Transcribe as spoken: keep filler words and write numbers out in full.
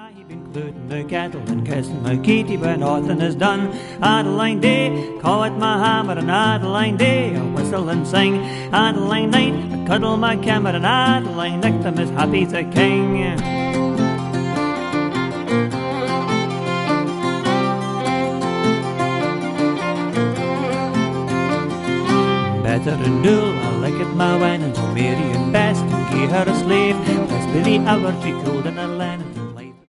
I've been cluting the kettle and kissing my Kitty, but nothing is done. Adeline day, call it my hammer, and Adeline day, I'll whistle and sing. Adeline night, I cuddle my camera, and Adeline night, I'm as happy as a king. Better and dull, I like it my wine, and so Mary and best, and gie her a slave. Best be the hour she cold in a land.